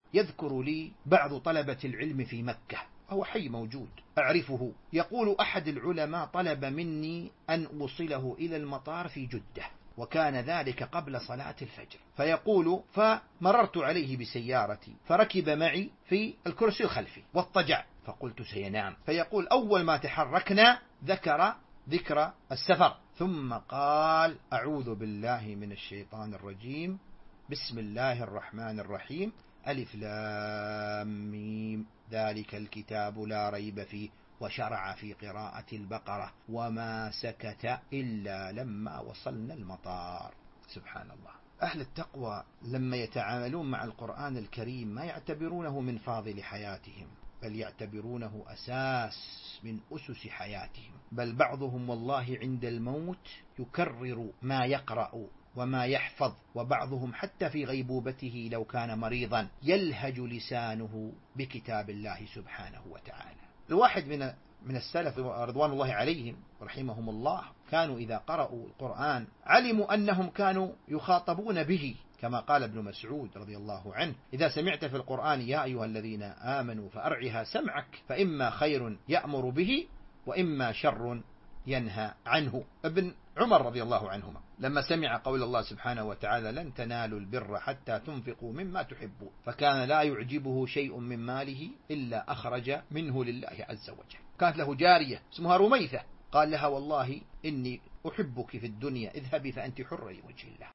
يذكر لي بعض طلبة العلم في مكة، هو حي موجود أعرفه، يقول أحد العلماء طلب مني أن أوصله إلى المطار في جدة، وكان ذلك قبل صلاة الفجر، فيقول فمررت عليه بسيارتي فركب معي في الكرسي الخلفي واضطجع، فقلت سينام، فيقول أول ما تحركنا ذكر السفر، ثم قال أعوذ بالله من الشيطان الرجيم، بسم الله الرحمن الرحيم، ألف لام ميم، ذلك الكتاب لا ريب فيه، وشرع في قراءة البقرة، وما سكت إلا لما وصلنا المطار. سبحان الله. أهل التقوى لما يتعاملون مع القرآن الكريم ما يعتبرونه من فاضل حياتهم، بل يعتبرونه أساس من أسس حياتهم، بل بعضهم والله عند الموت يكرر ما يقرأ وما يحفظ، وبعضهم حتى في غيبوبته لو كان مريضا يلهج لسانه بكتاب الله سبحانه وتعالى. الواحد من السلف رضوان الله عليهم رحمهم الله كانوا إذا قرأوا القرآن علموا أنهم كانوا يخاطبون به، كما قال ابن مسعود رضي الله عنه: إذا سمعت في القرآن يا أيها الذين آمنوا فأرعها سمعك، فإما خير يأمر به وإما شر ينهى عنه. ابن عمر رضي الله عنهما لما سمع قول الله سبحانه وتعالى: لن تنالوا البر حتى تنفقوا مما تحبون، فكان لا يعجبه شيء من ماله إلا أخرج منه لله عز وجل. كانت له جارية اسمها رميثة، قال لها: والله إني أحبك في الدنيا، اذهبي فأنت حرة لوجه الله.